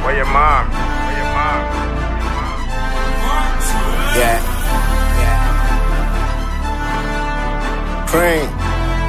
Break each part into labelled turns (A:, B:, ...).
A: Where your mom?
B: Yeah. Cream.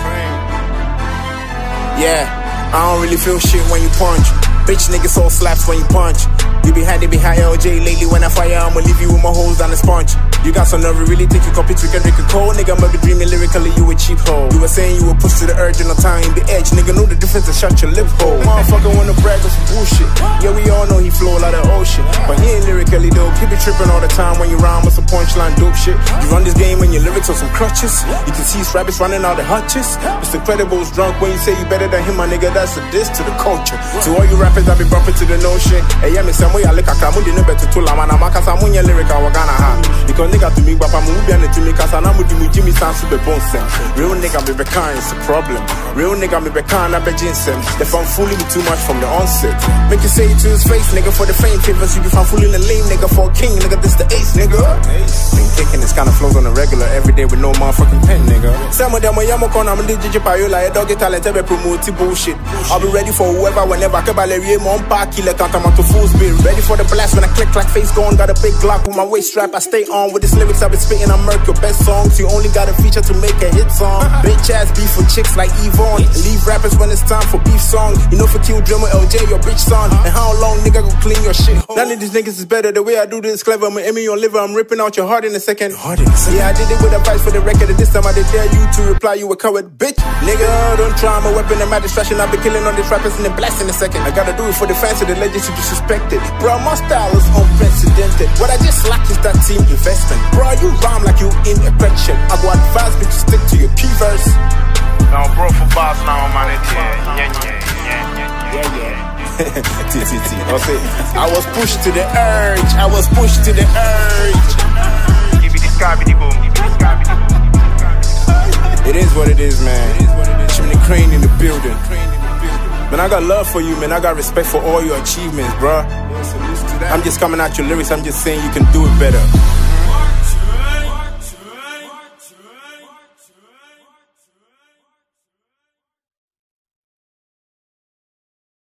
B: Yeah, I don't really feel shit when you punch. Bitch niggas all slaps when you punch. You be high, they be high LJ lately. When I fire, I'ma leave you with my holes down the sponge. You got some nerve, really think you copy trick and Rick Cole. Nigga, might be dreaming lyrically, you a cheap hoe. You were saying you were pushed to the urge in no time, the edge. Nigga, know the difference and shut your lip hole. Motherfucker wanna brag on some bullshit. Yeah, we all know he flow like the ocean, but he ain't lyrically dope. He be tripping all the time when you rhyme with some punchline dope shit. You run this game when your lyrics on some crutches. You can see rabbits running out the hutches. Mr. Credible's drunk when you say you better than him, my nigga, that's a diss to the culture. To all you rappers that be bumping to the notion. Hey, yeah, me some way I look at Kamundi no better to Lama Namakasa Munya lyric I wagana ha. Because nigga to me, but I'm moving to me, cause I know Jimmy sounds super bonsem. Real nigga me bekan, it's a problem. Real nigga me bekan, I bet jinsem. If I'm fooling too much from the onset, make you say it to his face, nigga, for the fame favors. You be found fooling the lame nigga for a king, nigga, this the ace, nigga. Been kicking this kind of flows on the regular, every day with no motherfucking pen, nigga. Some of them when I'm I'm a DJ Payola, a doggy talent, every promote bullshit. I'll be ready for whoever, whenever I can ballerina, mon parky, like I'm to fools be ready for the blast when I click like face gone. Got a big Glock with my waist strap, I stay on with these lyrics I've been spitting. I'm murk your best songs, you only got a feature to make a hit song. Bitch ass beef for chicks like Yvonne. Leave rappers when it's time for beef song. You know for Kill Drummer LJ, your bitch son. And how long nigga go clean your shit? None of these niggas is better, the way I do this clever. I'm aiming your liver, I'm ripping out your heart in a second. Yeah, I did it with a vice for the record, and this time I did dare you to reply, you a coward bitch. Nigga, don't try my weapon and my distraction. I'll be killing all these rappers and then blast in a second. I gotta do it for the fans of the legends you disrespected. Bro, my style is unprecedented. What I just lack is that team investment. Bro, you rhyme like you in a correction. I go advise me to stick to your key verse.
A: Now, bro, for boss now, man. Yeah.
B: I was pushed to the urge. I was pushed to the urge.
A: Give me the scabby boom.
B: It is what it is, man. Jimmy Crane in the building. Man, I got love for you, man. I got respect for all your achievements, bro. I'm just coming at your lyrics. I'm just saying you can do it better.